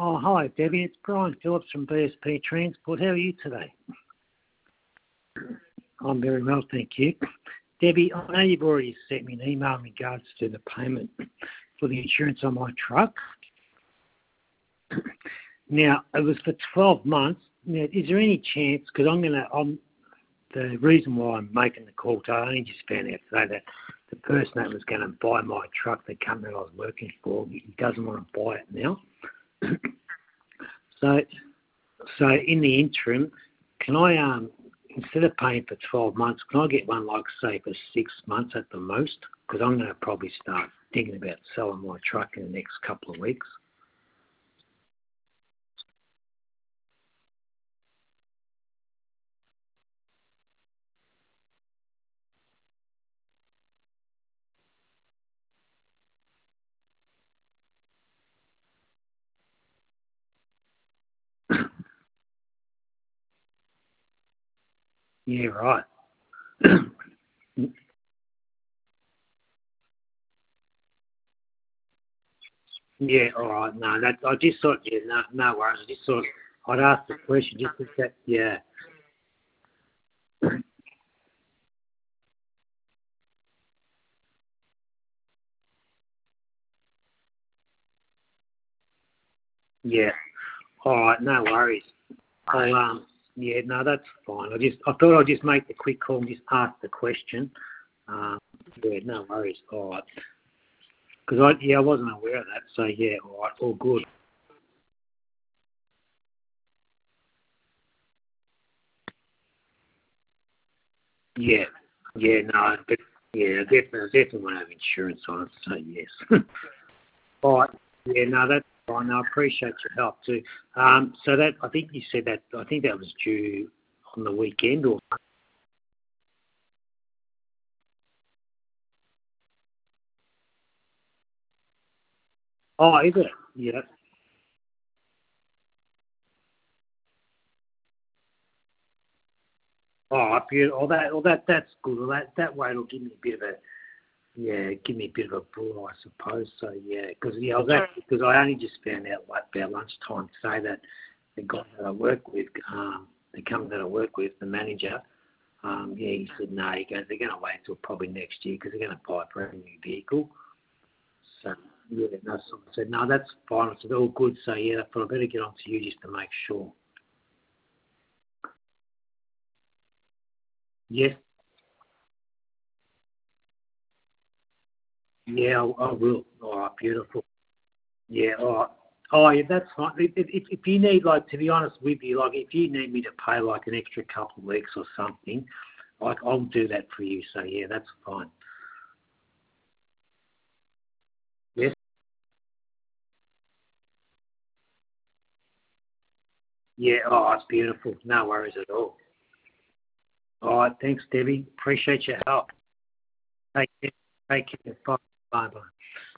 Oh, hi, Debbie. It's Brian Phillips from BSP Transport. How are you today? I'm very well, thank you. Debbie, I know you've already sent me an email in regards to the payment for the insurance on my truck. Now, it was for 12 months. Now, is there any chance, because the reason why I'm making the call today, I only just found out today that the person that was going to buy my truck, the company I was working for, he doesn't want to buy it now. So in the interim, can I, instead of paying for 12 months, can I get one like, say, for 6 months at the most? Because I'm going to probably start thinking about selling my truck in the next couple of weeks. Yeah, right. Yeah, all right. No, I just thought, yeah, no worries. I just thought I'd ask the question just to say, yeah. Yeah. All right, no worries. Yeah, no, that's fine. I thought I'd just make the quick call and just ask the question. Yeah, no worries. All right. Because I wasn't aware of that. So yeah, all right, all good. Yeah, yeah, no, but yeah, definitely want to have insurance on it. So yes. All right. Yeah, no, that's fine. I appreciate your help too. So that I think you said that I think that was due on the weekend or. Oh, is it? Yeah. Oh, beautiful. That's good. Well, that way it'll give me a bit of a give me a bit of a pull, I suppose. So yeah, because because I only just found out like about lunchtime today that the guy that I work with, the company that I work with, the manager, he said no. He goes, they're going to wait till probably next year because they're going to buy a brand new vehicle. So yeah, no, so I said no, that's fine. I said all good. So yeah, but I better get on to you just to make sure. Yes, yeah, I will. All right, beautiful. Yeah, all right. Oh, yeah, that's fine. If you need, like, to be honest with you, like, if you need me to pay, like, an extra couple of weeks or something, like, I'll do that for you. So, yeah, that's fine. Yes? Yeah, oh, it's beautiful. No worries at all. All right, thanks, Debbie. Appreciate your help. Take care. Take care. Bye. Bye-bye.